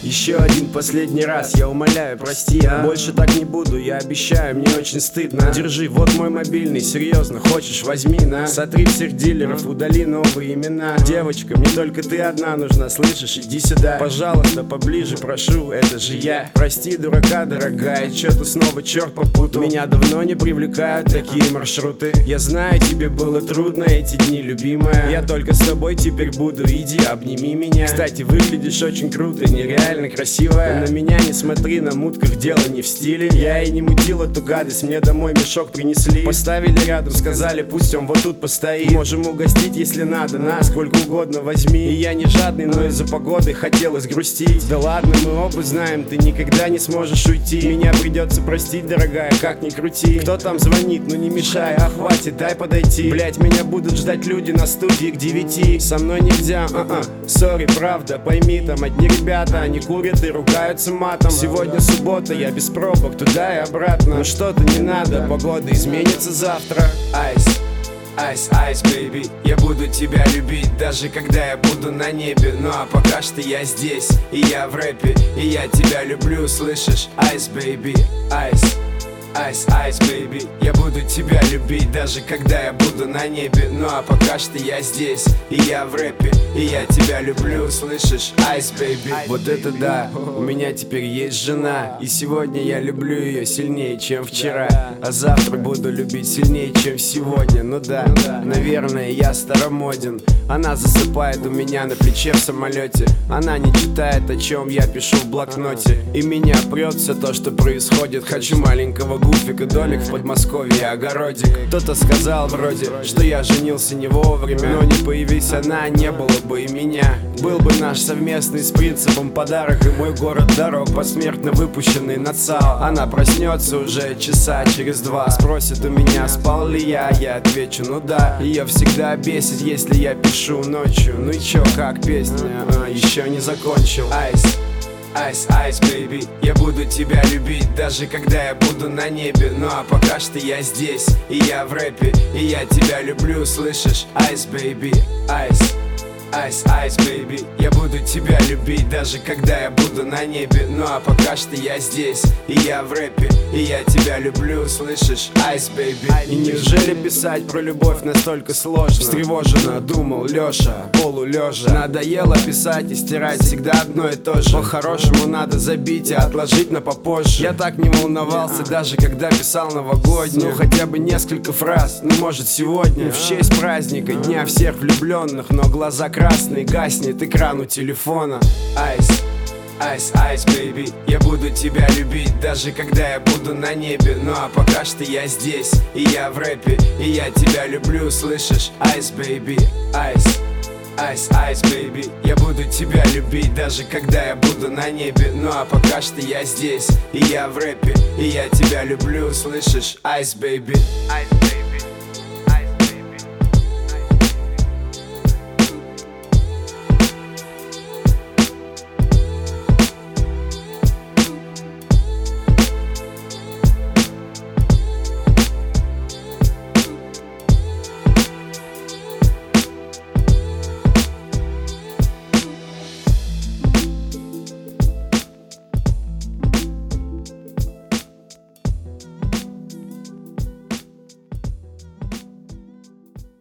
Еще один последний раз, я умоляю, прости, больше так не буду, я обещаю, мне очень стыдно. Держи, вот мой мобильный, серьезно, хочешь, возьми, на. Сотри всех дилеров, удали новые имена. Девочка, мне только ты одна нужна, слышишь, иди сюда. Пожалуйста, поближе, прошу, это же я. Прости, дурака, дорогая, чё-то снова черт попутал. Меня давно не привлекают такие маршруты. Я знаю, тебе было трудно эти дни, любимая. Я только с тобой теперь буду, иди, обними меня. Кстати, выглядишь очень круто, нереально красивая. На меня не смотри, на мутках дело не в стиле. Я и не мутил эту гадость, мне домой мешок принесли. Поставили рядом, сказали, пусть он вот тут постоит. Можем угостить, если надо, на сколько угодно возьми. И я не жадный, но из-за погоды хотелось грустить. Да ладно, мы оба знаем, ты никогда не сможешь уйти. Меня придется простить, дорогая, как ни крути. Кто там звонит, ну не мешай, а хватит, дай подойти. Блять, меня будут ждать люди на студии к 9. Со мной нельзя, сори, правда, пойми, там одни ребята, они курят и ругаются матом. Сегодня суббота, я без пробок, туда и обратно. Но что-то не надо, погода изменится завтра. Айс, айс, айс, бэйби, я буду тебя любить, даже когда я буду на небе. Ну а пока что я здесь, и я в рэпе, и я тебя люблю, слышишь? Айс, бэйби, айс. Айс, айс, бэйби, я буду тебя любить, даже когда я буду на небе. Ну а пока что я здесь, и я в рэпе, и я тебя люблю, слышишь? Айс, бэйби. Вот это да, у меня теперь есть жена, и сегодня я люблю ее сильнее, чем вчера. А завтра буду любить сильнее, чем сегодня. Ну да, наверное, я старомоден. Она засыпает у меня на плече в самолете. Она не читает, о чем я пишу в блокноте. И меня прет все то, что происходит. Хочу маленького гуфика, домик в Подмосковье, огородик. Кто-то сказал вроде, что я женился не вовремя. Но не появись она, не было бы и меня. Был бы наш совместный с принципом подарок. И мой город дорог, посмертно выпущенный на ЦАО. Она проснется уже часа через 2. Спросит у меня, спал ли я отвечу, ну да. Ее всегда бесит, если я пишу ночью. Ну и чё, как песня, еще не закончил. Айс, айс, айс, бэйби, я буду тебя любить, даже когда я буду на небе. Ну а пока что я здесь, и я в рэпе, и я тебя люблю, слышишь? Айс, бэйби, айс. Айс, айс, бэйби, я буду тебя любить, даже когда я буду на небе. Ну а пока что я здесь, и я в рэпе, и я тебя люблю, слышишь? Айс, бэйби. И неужели писать про любовь настолько сложно? Встревоженно думал Лёша, полулежа. Надоело писать и стирать всегда одно и то же. По-хорошему надо забить и отложить на попозже. Я так не волновался, даже когда писал новогоднюю. Ну хотя бы несколько фраз, ну может сегодня. В честь праздника, дня всех влюбленных, но глаза красный, гаснет экран у телефона. Айс, айс, айс, бэйби, я буду тебя любить, даже когда я буду на небе. Ну а пока что я здесь, и я в рэпе, и я тебя люблю, слышишь? Айс, бэйби, айс. Айс, айс, бэйби, я буду тебя любить, даже когда я буду на небе. Ну а пока что я здесь, и я в рэпе, и я тебя люблю, слышишь? Айс, бэйби. Айс, бэйби.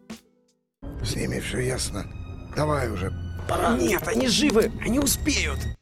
С ними все ясно. Давай уже, пора. Нет, они живы, они успеют.